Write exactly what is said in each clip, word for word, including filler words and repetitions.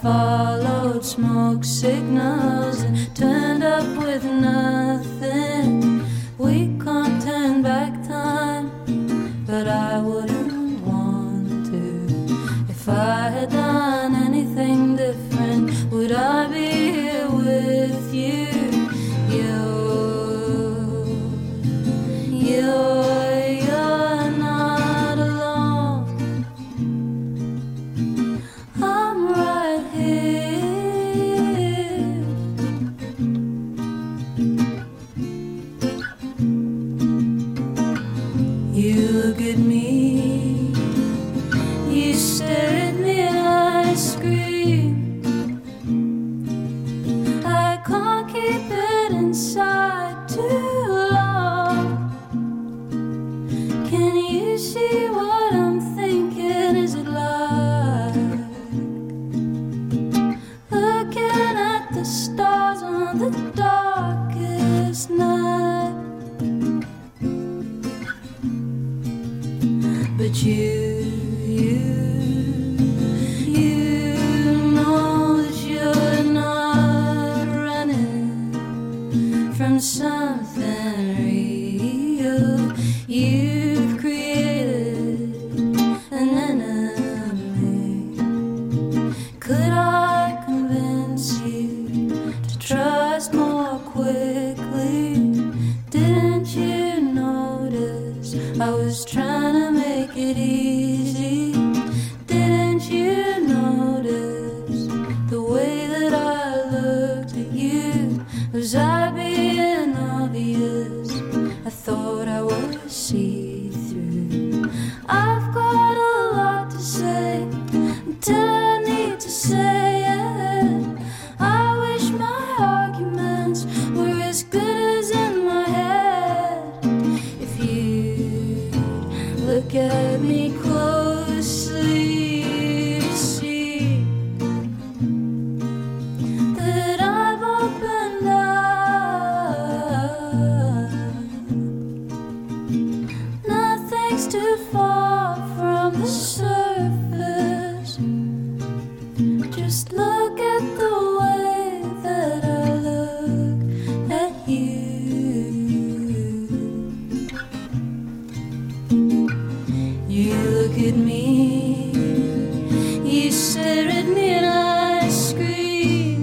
followed smoke signals and turned up with nothing. We can't turn back time, but I wouldn't want to. If I had done anything different, would I be here with you? You're, you're, you're not alone. I'm right here. You look at me, you stare at me and I scream. I can't keep it inside too long. Can you see what I'm thinking? Is it like looking at the stars on the darkest night? But you, you, you know that you're not running from something real. You've created an enemy. Could I convince you to trust more quickly? Didn't you notice I was trying to make it easy? Didn't you notice the way that I looked at you? Was I being obvious? I thought I was see-through. I've got a lot to say until I need to say it. I wish my arguments were as good as in my head. If you look at me closely, you see that I've opened up. Nothing's too far from the surface. Just look at the way that I look at you. You look at me, you stare at me and I scream.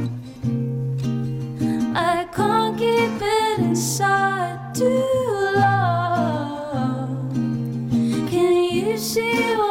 I can't keep it inside too long. Can you see